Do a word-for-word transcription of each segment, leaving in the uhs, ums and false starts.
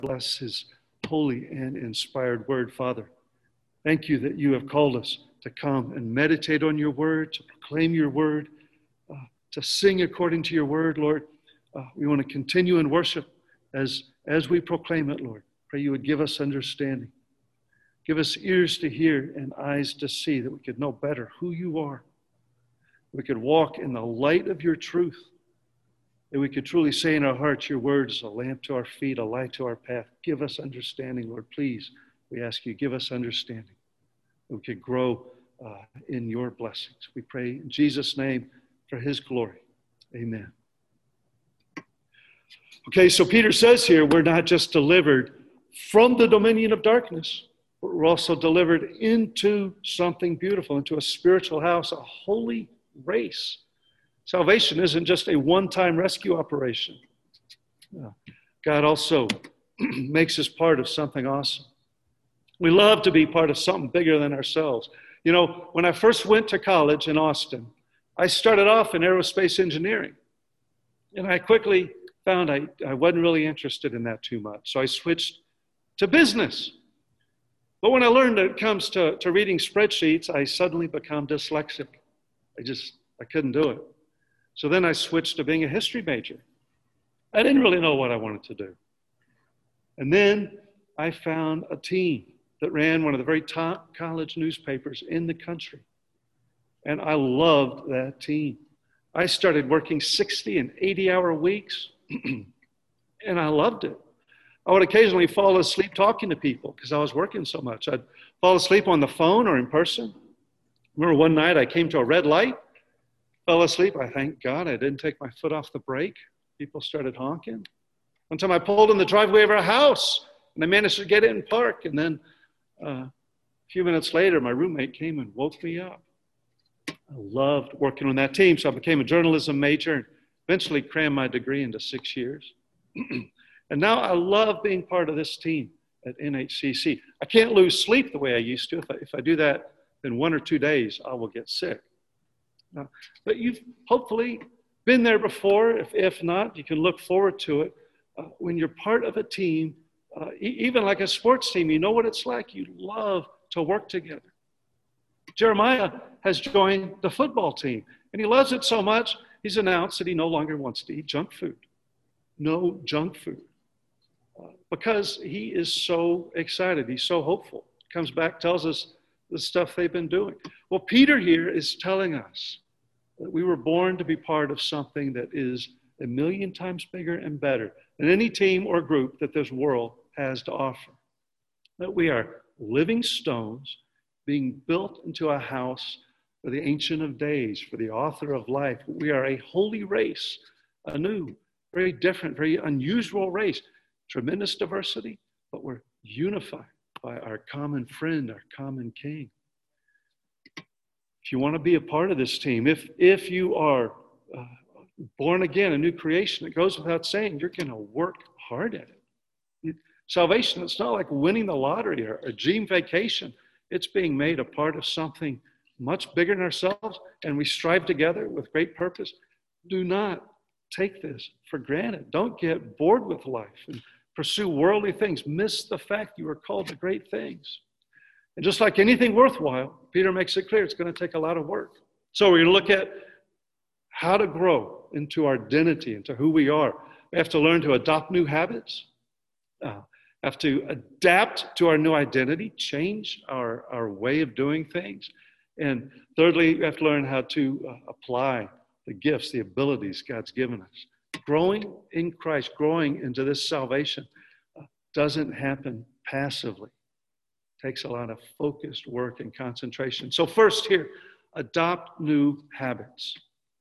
bless his holy and inspired word. Father, thank you that you have called us to come and meditate on your word, to proclaim your word, uh, to sing according to your word, Lord. Uh, we want to continue in worship as, as we proclaim it, Lord. Pray you would give us understanding. Give us ears to hear and eyes to see, that we could know better who you are. We could walk in the light of your truth. That we could truly say in our hearts, your word is a lamp to our feet, a light to our path. Give us understanding, Lord. Please, we ask you, give us understanding. That we could grow uh, in your blessings. We pray in Jesus' name for his glory. Amen. Okay, so Peter says here, we're not just delivered from the dominion of darkness, but we're also delivered into something beautiful, into a spiritual house, a holy race. Salvation isn't just a one-time rescue operation. God also makes us part of something awesome. We love to be part of something bigger than ourselves. You know, when I first went to college in Austin, I started off in aerospace engineering. And I quickly found I, I wasn't really interested in that too much. So I switched to business. But when I learned that it comes to, to reading spreadsheets, I suddenly become dyslexic. I just, I couldn't do it. So then I switched to being a history major. I didn't really know what I wanted to do. And then I found a team that ran one of the very top college newspapers in the country. And I loved that team. I started working sixty and eighty hour weeks, and I loved it. I would occasionally fall asleep talking to people because I was working so much. I'd fall asleep on the phone or in person. Remember one night I came to a red light, fell asleep. I thank God I didn't take my foot off the brake. People started honking. One time I pulled in the driveway of our house, and I managed to get in and park. And then uh, a few minutes later, my roommate came and woke me up. I loved working on that team, so I became a journalism major and eventually crammed my degree into six years. And now I love being part of this team at N H C C. I can't lose sleep the way I used to. If I, if I do that, in one or two days, I will get sick. Uh, but you've hopefully been there before. If, if not, you can look forward to it. Uh, when you're part of a team, uh, e- even like a sports team, you know what it's like. You love to work together. Jeremiah has joined the football team, and he loves it so much, he's announced that he no longer wants to eat junk food. No junk food. Uh, because he is so excited. He's so hopeful. Comes back, tells us the stuff they've been doing. Well, Peter here is telling us that we were born to be part of something that is a million times bigger and better than any team or group that this world has to offer. That we are living stones being built into a house for the Ancient of Days, for the Author of Life. We are a holy race, a new, very different, very unusual race. Tremendous diversity, but we're unified by our common friend, our common King. If you want to be a part of this team, if, if you are uh, born again, a new creation, it goes without saying, you're going to work hard at it. Salvation, it's not like winning the lottery or a dream vacation. It's being made a part of something much bigger than ourselves, and we strive together with great purpose. Do not take this for granted. Don't get bored with life and pursue worldly things. Miss the fact you are called to great things. And just like anything worthwhile, Peter makes it clear it's going to take a lot of work. So we're going to look at how to grow into our identity, into who we are. We have to learn to adopt new habits, uh, have to adapt to our new identity, change our, our way of doing things. And thirdly, we have to learn how to uh, apply the gifts, the abilities God's given us. Growing in Christ, growing into this salvation uh, doesn't happen passively. It takes a lot of focused work and concentration. So first here, adopt new habits.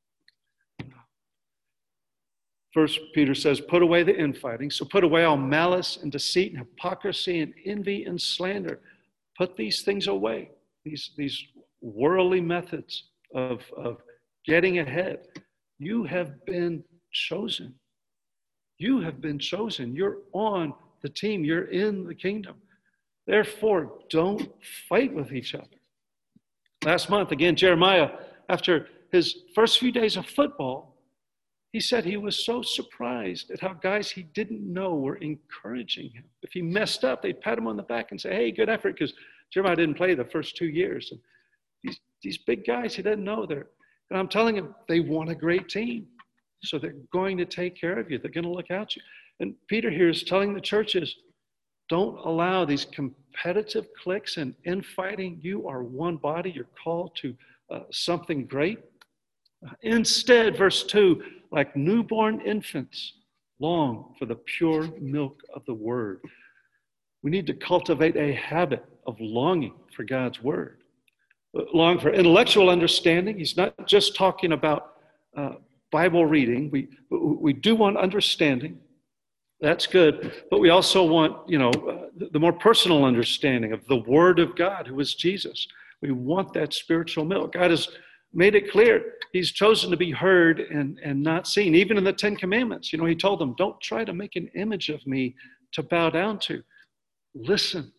First, Peter says, put away the infighting. So put away all malice and deceit and hypocrisy and envy and slander. Put these things away, these, these worldly methods of, of getting ahead. You have been chosen. You have been chosen. You're on the team. You're in the kingdom. Therefore, don't fight with each other. Last month, again, Jeremiah, after his first few days of football, he said he was so surprised at how guys he didn't know were encouraging him. If he messed up, they'd pat him on the back and say, hey, good effort, because Jeremiah didn't play the first two years. And these, these big guys he didn't know there. And I'm telling him, they want a great team. So they're going to take care of you. They're going to look out you. And Peter here is telling the churches, don't allow these competitive cliques and infighting. You are one body. You're called to uh, something great. Uh, instead, verse two, like newborn infants, long for the pure milk of the word. We need to cultivate a habit of longing for God's word. Long for intellectual understanding. He's not just talking about uh, Bible reading. We, we do want understanding. That's good. But we also want, you know, uh, the more personal understanding of the Word of God, who is Jesus. We want that spiritual milk. God has made it clear. He's chosen to be heard and, and not seen. Even in the Ten Commandments, you know, he told them, don't try to make an image of me to bow down to. Listen.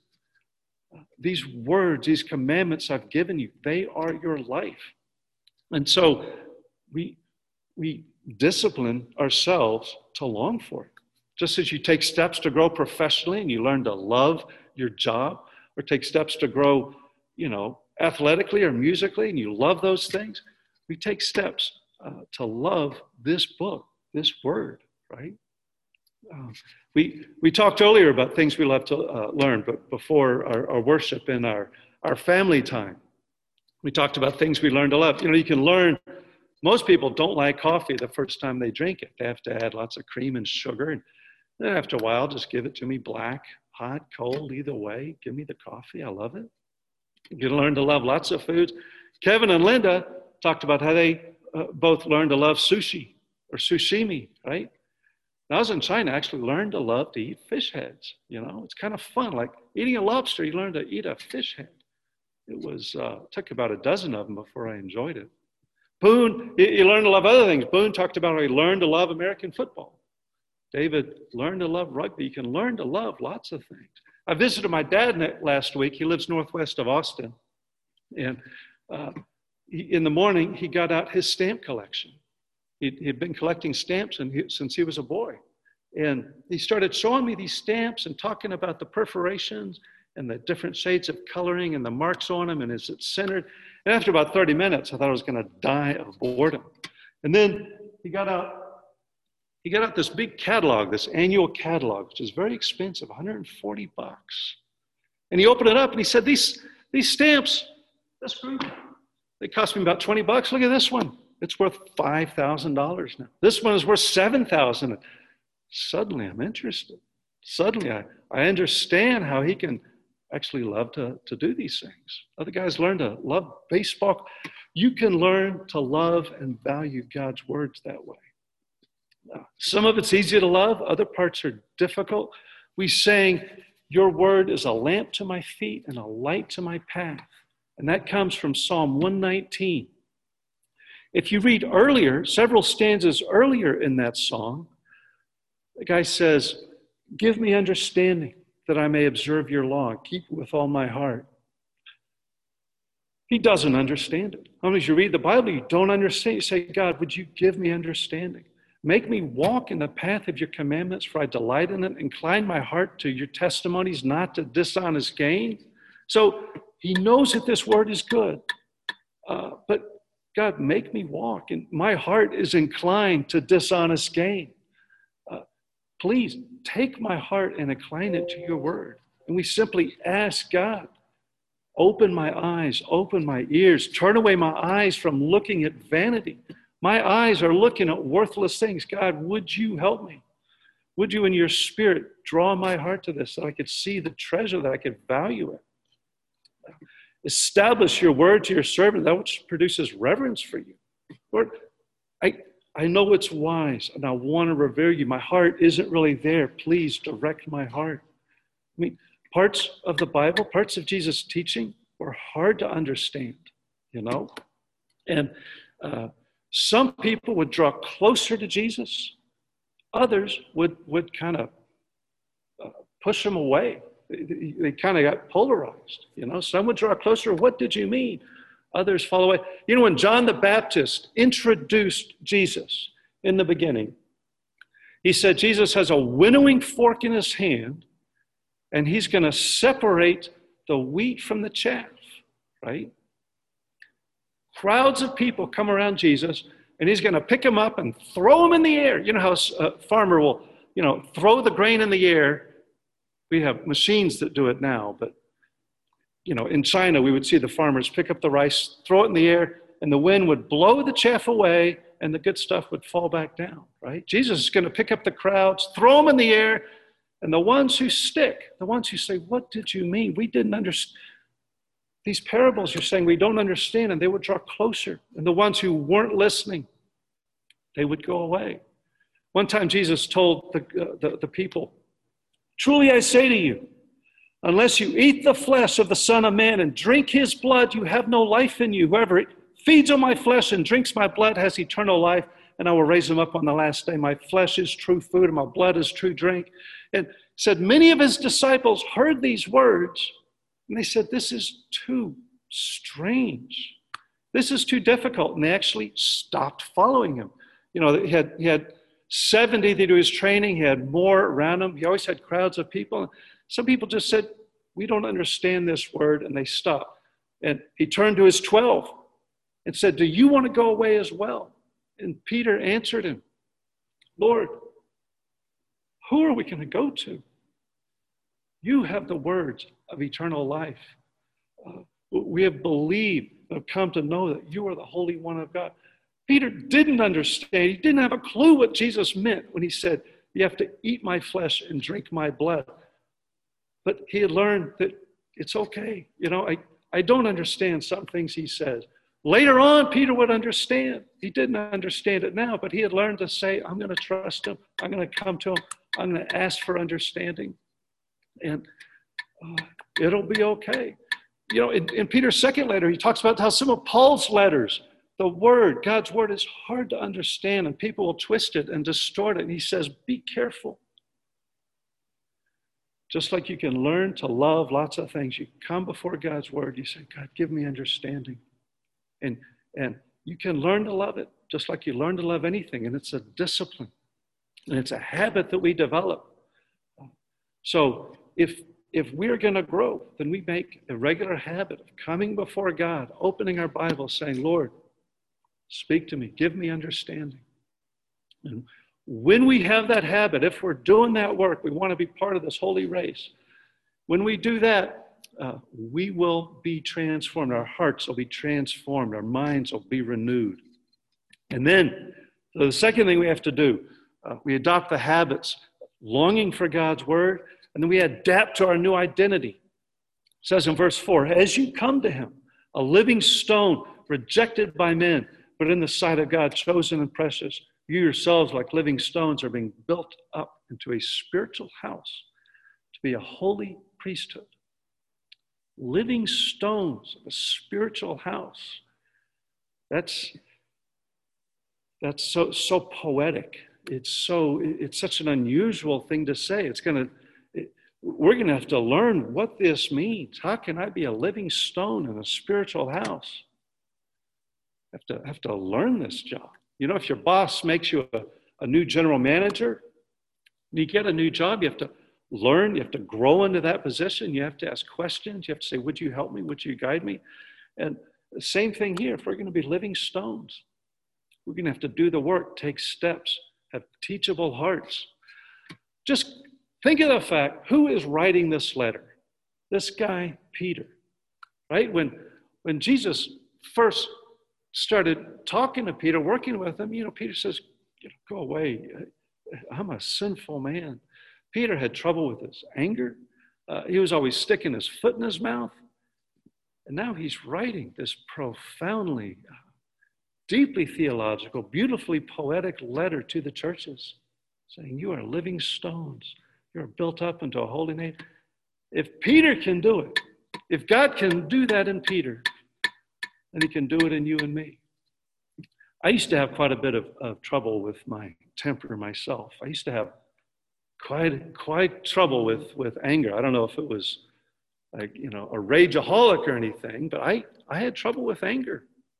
These words, these commandments I've given you, they are your life. And so we, we discipline ourselves to long for it. Just as you take steps to grow professionally and you learn to love your job, or take steps to grow, you know, athletically or musically, and you love those things, we take steps uh, to love this book, this word, right? Um, we we talked earlier about things we love to uh, learn, but before our, our worship and our, our family time, we talked about things we learned to love. You know, you can learn, most people don't like coffee the first time they drink it. They have to add lots of cream and sugar, and then after a while, just give it to me black, hot, cold, either way. Give me the coffee. I love it. You can learn to love lots of foods. Kevin and Linda talked about how they uh, both learned to love sushi or sushimi, right? When I was in China, I actually learned to love to eat fish heads. You know, it's kind of fun. Like eating a lobster, you learn to eat a fish head. It was, uh, took about a dozen of them before I enjoyed it. Boone, you, you learn to love other things. Boone talked about how he learned to love American football. David learned to love rugby. You can learn to love lots of things. I visited my dad last week. He lives northwest of Austin. And uh, he, in the morning, he got out his stamp collection. He'd, he'd been collecting stamps and he, since he was a boy. And he started showing me these stamps and talking about the perforations and the different shades of coloring and the marks on them and is it centered. And after about thirty minutes, I thought I was going to die of boredom. And then he got out He got out this big catalog, this annual catalog, which is very expensive, one hundred forty bucks. And he opened it up and he said, these, these stamps, this group, they cost me about twenty bucks. Look at this one. It's worth five thousand dollars now. This one is worth seven thousand dollars. Suddenly I'm interested. Suddenly I, I understand how he can actually love to, to do these things. Other guys learn to love baseball. You can learn to love and value God's words that way. Some of it's easy to love. Other parts are difficult. We sang, your word is a lamp to my feet and a light to my path. And that comes from Psalm one nineteen. If you read earlier, several stanzas earlier in that song, the guy says, give me understanding that I may observe your law and keep it with all my heart. He doesn't understand it. How many of you read the Bible, you don't understand? You say, God, would you give me understanding? Make me walk in the path of your commandments, for I delight in it. Incline my heart to your testimonies, not to dishonest gain. So he knows that this word is good. Uh, but God, make me walk. And my heart is inclined to dishonest gain. Uh, please take my heart and incline it to your word. And we simply ask God, open my eyes, open my ears, turn away my eyes from looking at vanity. My eyes are looking at worthless things. God, would you help me? Would you in your spirit draw my heart to this so I could see the treasure, that I could value it? Establish your word to your servant, that which produces reverence for you. Lord, I, I know it's wise and I want to revere you. My heart isn't really there. Please direct my heart. I mean, parts of the Bible, parts of Jesus' teaching were hard to understand, you know? And uh, some people would draw closer to Jesus. Others would, would kind of uh, push him away. They, they kind of got polarized, you know? Some would draw closer. What did you mean? Others fall away. You know, when John the Baptist introduced Jesus, in the beginning. He said Jesus has a winnowing fork in his hand, and he's going to separate the wheat from the chaff, right? Crowds of people come around Jesus, and he's going to pick them up and throw them in the air. You know how a farmer will, you know, throw the grain in the air. We have machines that do it now, but, you know, in China, we would see the farmers pick up the rice, throw it in the air, and the wind would blow the chaff away, and the good stuff would fall back down, right? Jesus is going to pick up the crowds, throw them in the air, and the ones who stick, the ones who say, what did you mean? We didn't understand. These parables you're saying we don't understand, and they would draw closer. And the ones who weren't listening, they would go away. One time Jesus told the, uh, the, the people, truly I say to you, unless you eat the flesh of the Son of Man and drink his blood, you have no life in you. Whoever feeds on my flesh and drinks my blood has eternal life, and I will raise him up on the last day. My flesh is true food, and my blood is true drink. And said many of his disciples heard these words, and they said, this is too strange. This is too difficult. And they actually stopped following him. You know, he had, he had seventy that he was training. He had more around him. He always had crowds of people. Some people just said, we don't understand this word, and they stopped. And he turned to his twelve and said, do you want to go away as well? And Peter answered him, Lord, who are we going to go to? You have the words of eternal life. Uh, we have believed, have come to know that you are the Holy One of God. Peter didn't understand. He didn't have a clue what Jesus meant when he said, you have to eat my flesh and drink my blood. But he had learned that it's okay. You know, I, I don't understand some things he says. Later on, Peter would understand. He didn't understand it now, but he had learned to say, I'm going to trust him. I'm going to come to him. I'm going to ask for understanding. And uh, it'll be okay. You know, in, in Peter's second letter, he talks about how some of Paul's letters, the word, God's word is hard to understand, and people will twist it and distort it. And he says, be careful. Just like you can learn to love lots of things, you come before God's word, you say, God, give me understanding. And, and you can learn to love it, just like you learn to love anything. And it's a discipline. And it's a habit that we develop. So if, if we're going to grow, then we make a regular habit of coming before God, opening our Bible, saying, Lord, speak to me, give me understanding. And when we have that habit, if we're doing that work, we want to be part of this holy race. When we do that, uh, we will be transformed. Our hearts will be transformed. Our minds will be renewed. And then so the second thing we have to do, uh, we adopt the habits, longing for God's word, and then we adapt to our new identity. It says in verse four, as you come to him, a living stone rejected by men, but in the sight of God, chosen and precious, you yourselves, like living stones, are being built up into a spiritual house to be a holy priesthood. Living stones of a spiritual house. That's, that's so, so poetic. It's so, it's such an unusual thing to say. It's going to, we're going to have to learn what this means. How can I be a living stone in a spiritual house? I have to, have to learn this job. You know, if your boss makes you a, a new general manager, you get a new job, you have to learn, you have to grow into that position, you have to ask questions, you have to say, would you help me, would you guide me? And the same thing here, if we're going to be living stones, we're going to have to do the work, take steps, have teachable hearts. Just think of the fact, who is writing this letter? This guy, Peter, right? When, when Jesus first started talking to Peter, working with him, you know, Peter says, go away. I'm a sinful man. Peter had trouble with his anger. Uh, he was always sticking his foot in his mouth. And now he's writing this profoundly, uh, deeply theological, beautifully poetic letter to the churches, saying, you are living stones. You're built up into a holy name. If Peter can do it, if God can do that in Peter, then he can do it in you and me. I used to have quite a bit of, of trouble with my temper myself. I used to have quite quite trouble with, with anger. I don't know if it was like, you know, a rageaholic or anything, but I, I had trouble with anger.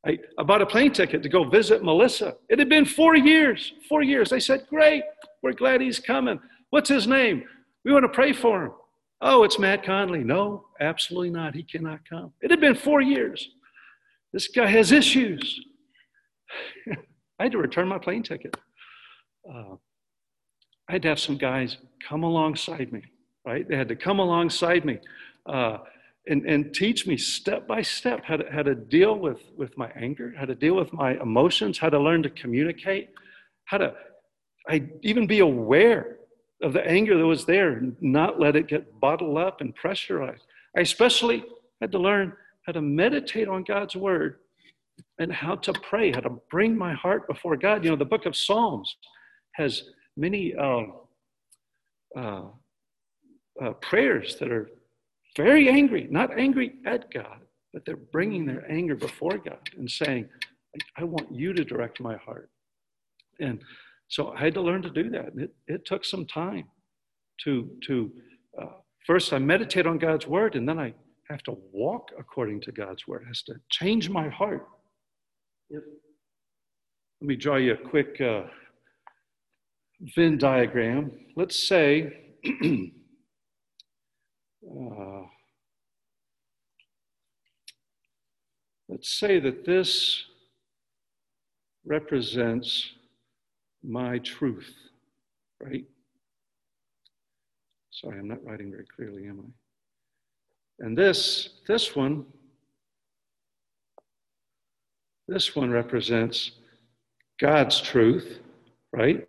I, I bought a plane ticket to go visit Melissa. It had been four years, four years. They said, great, we're glad he's coming. What's his name? We want to pray for him. Oh, it's Matt Conley. No, absolutely not. He cannot come. It had been four years. This guy has issues. I had to return my plane ticket. Uh, I had to have some guys come alongside me, right? They had to come alongside me uh, and, and teach me step by step how to, how to deal with, with my anger, how to deal with my emotions, how to learn to communicate, how to I even be aware of the anger that was there and not let it get bottled up and pressurized. I especially had to learn how to meditate on God's word and how to pray, how to bring my heart before God. You know, the book of Psalms has many um, uh, uh, prayers that are very angry, not angry at God, but they're bringing their anger before God and saying, I want you to direct my heart. And so I had to learn to do that. And it, it took some time to, to uh, first I meditate on God's word, and then I have to walk according to God's word. It has to change my heart. Let me draw you a quick uh, Venn diagram. Let's say, uh, let's say that this represents my truth, right? Sorry, I'm not writing very clearly, am I? And this, this one, this one represents God's truth, right?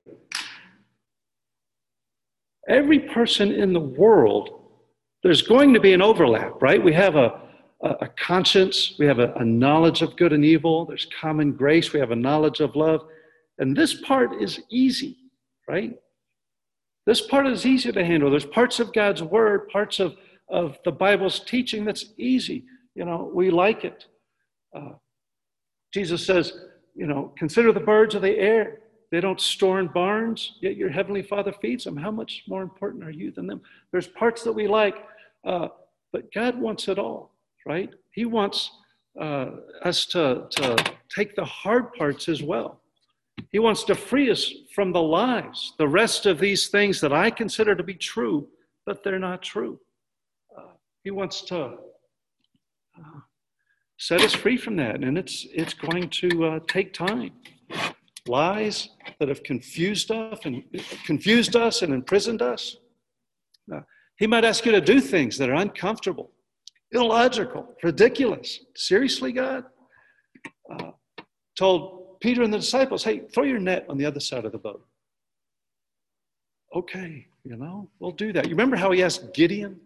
Every person in the world, there's going to be an overlap, right? We have a, a, a conscience, we have a, a knowledge of good and evil, there's common grace, we have a knowledge of love. And this part is easy, right? This part is easy to handle. There's parts of God's word, parts of, of the Bible's teaching that's easy. You know, we like it. Uh, Jesus says, you know, consider the birds of the air. They don't store in barns, yet your heavenly Father feeds them. How much more important are you than them? There's parts that we like, uh, but God wants it all, right? He wants uh, us to, to take the hard parts as well. He wants to free us from the lies, the rest of these things that I consider to be true, but they're not true. Uh, he wants to uh, set us free from that, and it's it's going to uh, take time. Lies that have confused us and confused us and imprisoned us. Uh, he might ask you to do things that are uncomfortable, illogical, ridiculous. Seriously, God? Uh, told Peter and the disciples, hey, throw your net on the other side of the boat. Okay, you know, we'll do that. You remember how he asked Gideon?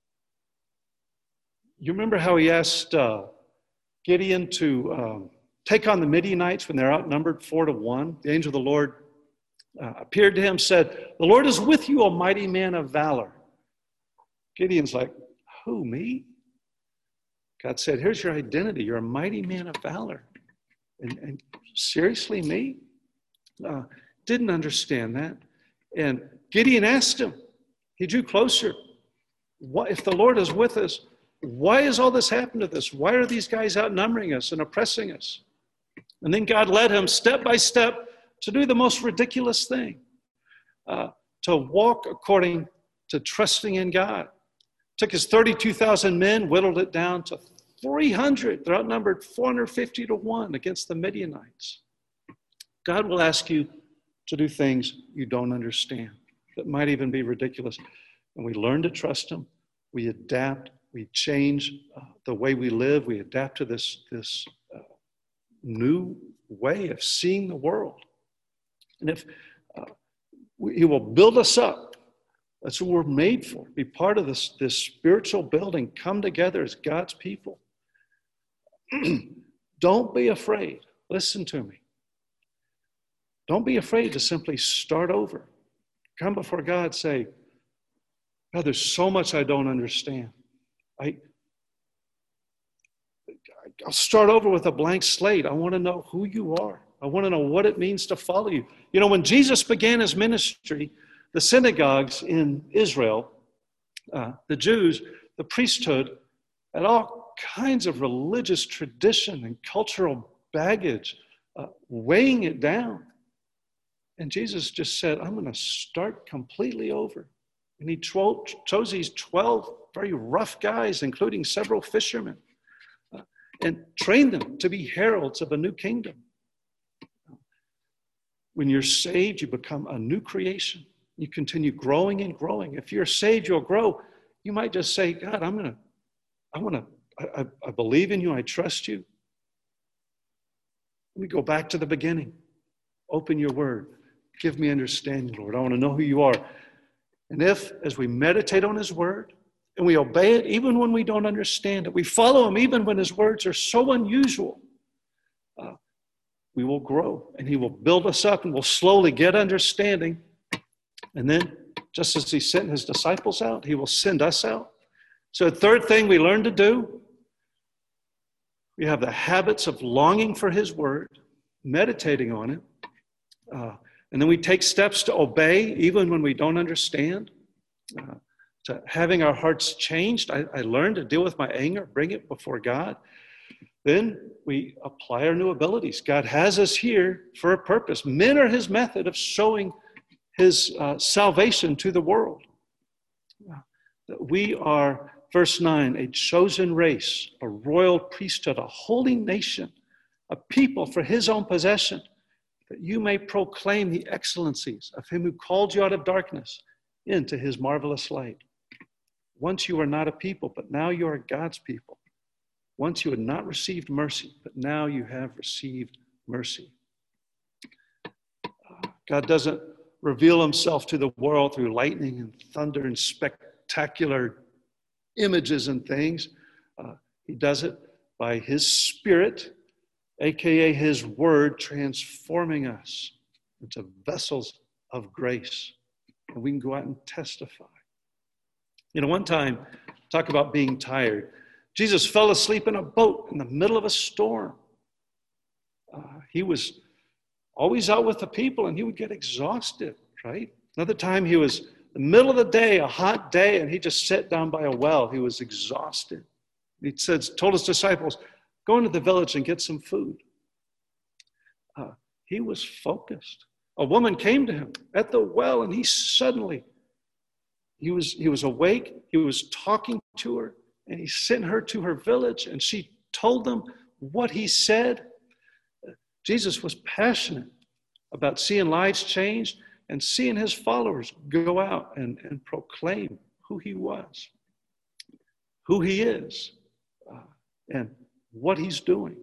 You remember how he asked uh, Gideon to um, take on the Midianites when they're outnumbered four to one? The angel of the Lord uh, appeared to him, said, the Lord is with you, O mighty man of valor. Gideon's like, who, me? God said, here's your identity. You're a mighty man of valor. And, and seriously, me? Uh, didn't understand that. And Gideon asked him. He drew closer. What, if the Lord is with us, why has all this happened to us? Why are these guys outnumbering us and oppressing us? And then God led him step by step to do the most ridiculous thing, uh, to walk according to trusting in God. Took his thirty-two thousand men, whittled it down to three hundred. They're outnumbered four hundred fifty to one against the Midianites. God will ask you to do things you don't understand that might even be ridiculous. And we learn to trust him. We adapt. We change uh, the way we live. We adapt to this, this uh, new way of seeing the world. And if uh, we, he will build us up. That's what we're made for. Be part of this, this spiritual building. Come together as God's people. Don't be afraid. Listen to me. Don't be afraid to simply start over. Come before God, say, God, there's so much I don't understand. I, I'll start over with a blank slate. I want to know who you are. I want to know what it means to follow you. You know, when Jesus began his ministry, the synagogues in Israel, uh, the Jews, the priesthood, and all kinds of religious tradition and cultural baggage, uh, weighing it down. And Jesus just said, I'm going to start completely over. And he tro- chose these twelve very rough guys, including several fishermen, uh, and trained them to be heralds of a new kingdom. When you're saved, you become a new creation. You continue growing and growing. If you're saved, you'll grow. You might just say, God, I'm going to, I want to, I, I believe in you. I trust you. Let me go back to the beginning. Open your word. Give me understanding, Lord. I want to know who you are. And if, as we meditate on his word, and we obey it even when we don't understand it, we follow him even when his words are so unusual, uh, we will grow, and he will build us up, and we'll slowly get understanding. And then, just as he sent his disciples out, he will send us out. So the third thing we learn to do, we have the habits of longing for his word, meditating on it, uh, and then we take steps to obey even when we don't understand, uh, to having our hearts changed. I, I learned to deal with my anger, bring it before God. Then we apply our new abilities. God has us here for a purpose. Men are his method of showing his uh, salvation to the world. We are, verse nine, a chosen race, a royal priesthood, a holy nation, a people for his own possession, that you may proclaim the excellencies of him who called you out of darkness into his marvelous light. Once you were not a people, but now you are God's people. Once you had not received mercy, but now you have received mercy. Uh, God doesn't reveal himself to the world through lightning and thunder and spectacular images and things. Uh, he does it by his Spirit, a k a his word, transforming us into vessels of grace. And we can go out and testify. You know, one time, talk about being tired. Jesus fell asleep in a boat in the middle of a storm. Uh, he was always out with the people, and he would get exhausted, right? Another time he was in the middle of the day, a hot day, and he just sat down by a well. He was exhausted. He said, told his disciples, go into the village and get some food. Uh, he was focused. A woman came to him at the well, and he suddenly, he was, he was awake. He was talking to her, and he sent her to her village, and she told them what he said. Jesus was passionate about seeing lives changed and seeing his followers go out and, and proclaim who he was, who he is, uh, and what he's doing.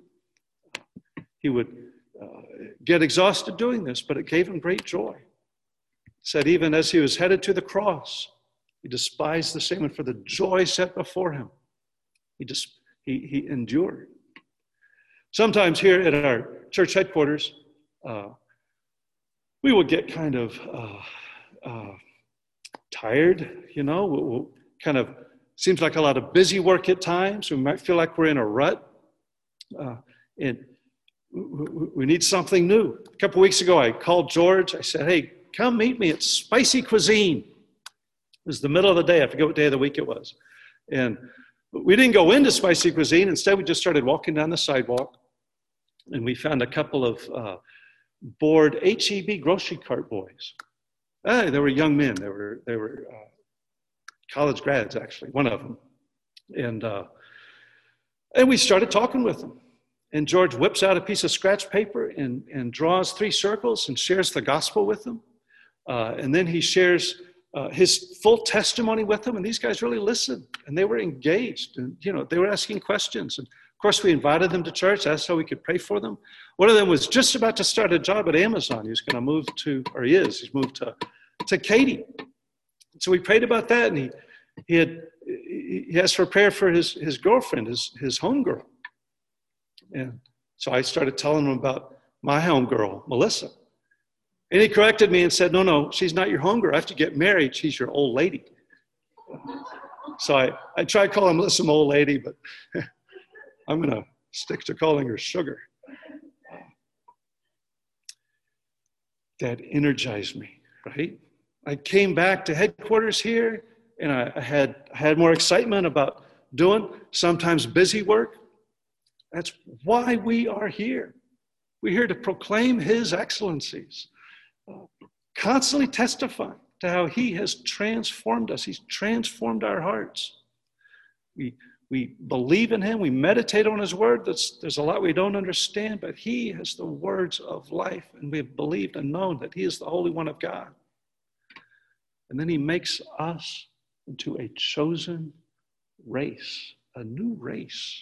He would uh, get exhausted doing this, but it gave him great joy. It said even as he was headed to the cross, he despised the shame, and for the joy set before him, he just he, he endured. Sometimes here at our church headquarters, uh, we will get kind of uh, uh, tired, you know, we'll, we'll kind of, seems like a lot of busy work at times. We might feel like we're in a rut, uh, and we, we need something new. A couple weeks ago, I called George. I said, hey, come meet me at Spicy Cuisine. It was the middle of the day. I forget what day of the week it was. And we didn't go into Spicy Cuisine. Instead, we just started walking down the sidewalk, and we found a couple of uh, bored H E B grocery cart boys. Ah, they were young men. They were they were uh, college grads, actually, one of them. And uh, and we started talking with them. And George whips out a piece of scratch paper and, and draws three circles and shares the gospel with them. Uh, and then he shares uh, his full testimony with them. And these guys really listened, and they were engaged. And, you know, they were asking questions. And of course, we invited them to church. That's how we could pray for them. One of them was just about to start a job at Amazon. He was going to move to, or he is, he's moved to, to Katy. So we prayed about that, and he he had he asked for prayer for his, his girlfriend, his, his homegirl. And so I started telling him about my homegirl, Melissa. And he corrected me and said, no, no, she's not your homegirl. After you get married, she's your old lady. So I, I tried calling Melissa my old lady, but I'm going to stick to calling her Sugar. That energized me, right? I came back to headquarters here, and I, I had I had more excitement about doing sometimes busy work. That's why we are here. We're here to proclaim his excellencies, uh, constantly testifying to how he has transformed us. He's transformed our hearts. We, we believe in him. We meditate on his word. There's, there's a lot we don't understand, but he has the words of life, and we have believed and known that he is the Holy One of God. And then he makes us into a chosen race, a new race.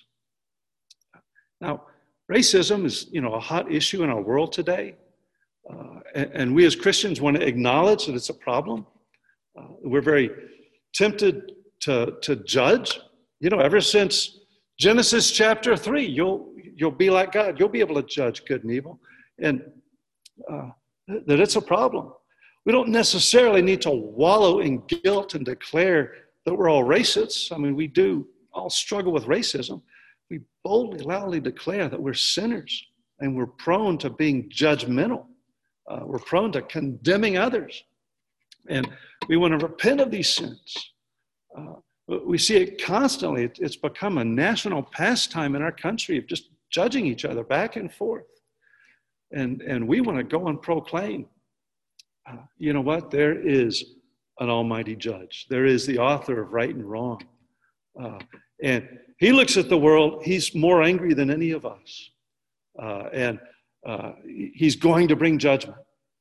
Now, racism is, you know, a hot issue in our world today. Uh, and, and we as Christians want to acknowledge that it's a problem. Uh, we're very tempted to, to judge. You know, ever since Genesis chapter three, you'll, you'll be like God. You'll be able to judge good and evil. And uh, that it's a problem. We don't necessarily need to wallow in guilt and declare that we're all racists. I mean, we do all struggle with racism. We boldly, loudly declare that we're sinners and we're prone to being judgmental. Uh, we're prone to condemning others. And we want to repent of these sins. Uh, we see it constantly. It, it's become a national pastime in our country of just judging each other back and forth. And, and we want to go and proclaim, uh, you know what? There is an almighty judge. There is the author of right and wrong. Uh, and he looks at the world. He's more angry than any of us. Uh, and uh, he's going to bring judgment.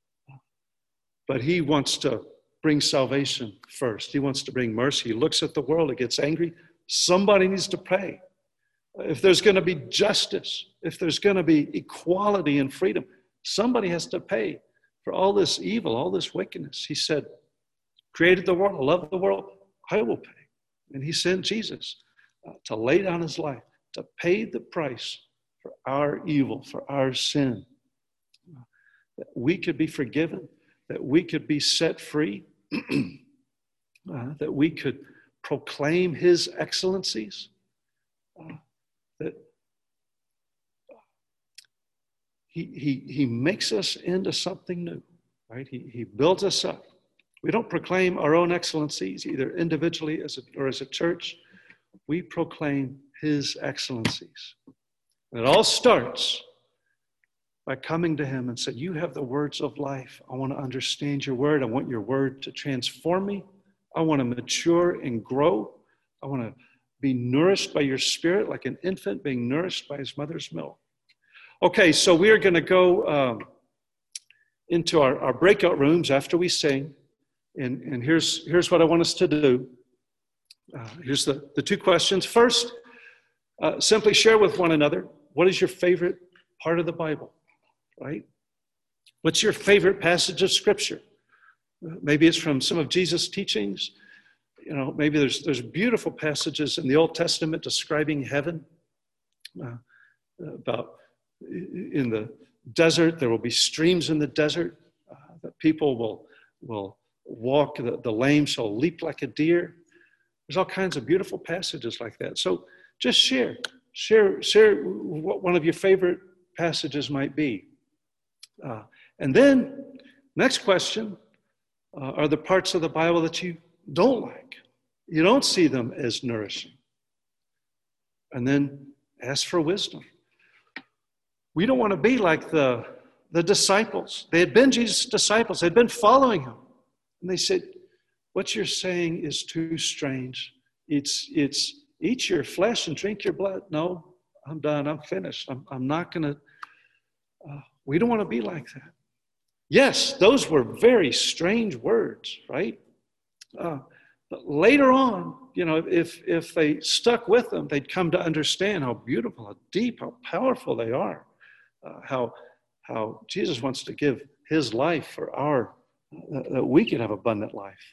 But he wants to bring salvation first. He wants to bring mercy. He looks at the world. He gets angry. Somebody needs to pay. If there's going to be justice, if there's going to be equality and freedom, somebody has to pay for all this evil, all this wickedness. He said, created the world, loved the world, I will pay. And he sent Jesus uh, to lay down his life, to pay the price for our evil, for our sin, uh, that we could be forgiven, that we could be set free, uh, that we could proclaim his excellencies, uh, that he, he, he makes us into something new, right? He, he builds us up. We don't proclaim our own excellencies, either individually as a, or as a church. We proclaim his excellencies. And it all starts by coming to him and saying, you have the words of life. I want to understand your word. I want your word to transform me. I want to mature and grow. I want to be nourished by your spirit like an infant being nourished by his mother's milk. Okay, so we are going to go um, into our, our breakout rooms after we sing. And, and here's, here's what I want us to do. Uh, here's the, the two questions. First, uh, simply share with one another, what is your favorite part of the Bible, right? What's your favorite passage of Scripture? Uh, maybe it's from some of Jesus' teachings. You know, maybe there's, there's beautiful passages in the Old Testament describing heaven. Uh, about in the desert, there will be streams in the desert uh, that people will, will walk, the, the lame shall leap like a deer. There's all kinds of beautiful passages like that. So just share, share, share what one of your favorite passages might be. Uh, and then, next question, uh, are the parts of the Bible that you don't like? You don't see them as nourishing. And then ask for wisdom. We don't want to be like the, the disciples. They had been Jesus' disciples. They'd been following him. And they said, what you're saying is too strange. It's, it's eat your flesh and drink your blood. No, I'm done. I'm finished. I'm, I'm not going to. Uh, we don't want to be like that. Yes, those were very strange words, right? Uh, but later on, you know, if, if they stuck with them, they'd come to understand how beautiful, how deep, how powerful they are. Uh, how, how Jesus wants to give his life for our, uh, that we can have abundant life.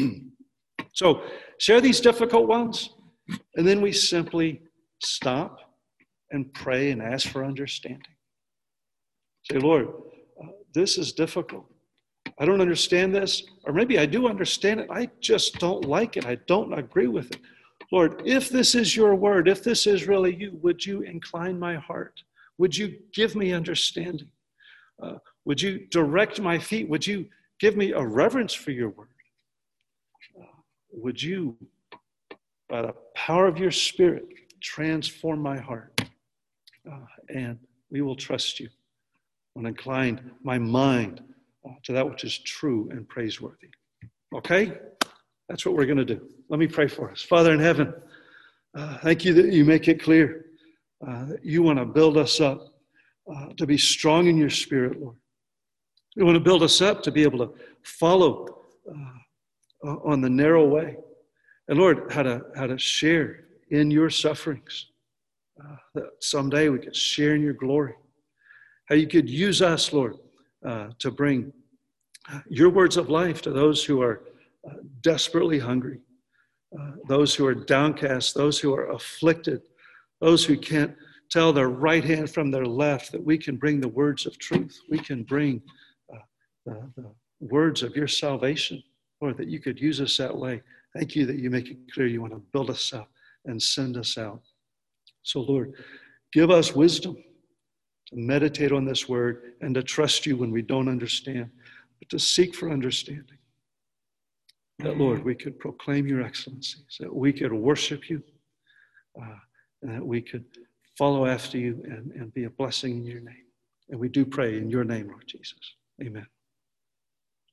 So share these difficult ones, and then we simply stop and pray and ask for understanding. Say, Lord, uh, this is difficult. I don't understand this, or maybe I do understand it. I just don't like it. I don't agree with it. Lord, if this is your word, if this is really you, would you incline my heart? Would you give me understanding? Uh, would you direct my feet? Would you give me a reverence for your word? Uh, would you, by the power of your spirit, transform my heart? Uh, and we will trust you. want to incline my mind uh, to that which is true and praiseworthy. Okay? That's what we're going to do. Let me pray for us. Father in heaven, uh, thank you that you make it clear uh, that you want to build us up uh, to be strong in your spirit, Lord. You want to build us up to be able to follow uh, on the narrow way. And Lord, how to, how to share in your sufferings. Uh, that someday we could share in your glory. How you could use us, Lord, uh, to bring your words of life to those who are uh, desperately hungry, uh, those who are downcast, those who are afflicted, those who can't tell their right hand from their left, that we can bring the words of truth. We can bring uh, the, the words of your salvation, Lord, that you could use us that way. Thank you that you make it clear you want to build us up and send us out. So, Lord, give us wisdom to meditate on this word and to trust you when we don't understand, but to seek for understanding. That, Lord, we could proclaim your excellencies, that we could worship you, uh, and that we could follow after you and, and be a blessing in your name. And we do pray in your name, Lord Jesus. Amen.